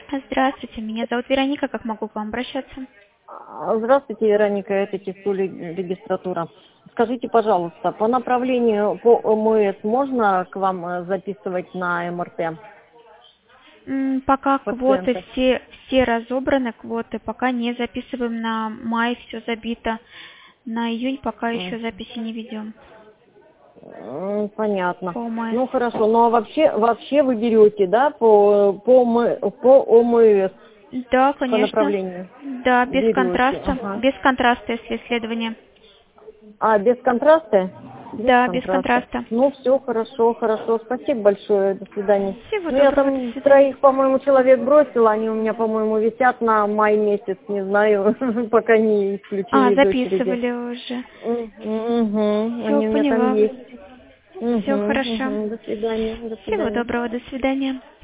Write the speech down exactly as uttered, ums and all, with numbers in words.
Здравствуйте, меня зовут Вероника, как могу к вам обращаться? А, Здравствуйте, Вероника, это ТИСУ регистратура. Скажите, пожалуйста, по направлению по ОМС можно к вам э, записывать на МРТ М, Пока квоты пациентов? все, все разобраны, квоты, пока не записываем на май, все забито. На июнь пока М, еще записи не ведем м, Понятно. по ОМС. Ну хорошо, ну а вообще, вообще вы берете, да, по, по, М- по ОМС, Да, по конечно. направлению? Да, без Берете, контраста. ага. Без контраста, если исследование. А, без контраста? Без Да, без контраста. контраста. Ну, все, хорошо, хорошо. Спасибо большое. До свидания. Всего Ну, я доброго, до там свидания. троих, по-моему, человек бросила. Они у меня, по-моему, висят на май месяц. Не знаю, пока не А, исключили из очереди. записывали уже. Угу, Все, они у меня там поняла. есть. Все Угу, хорошо. угу. До свидания, до Всего свидания. доброго, до свидания.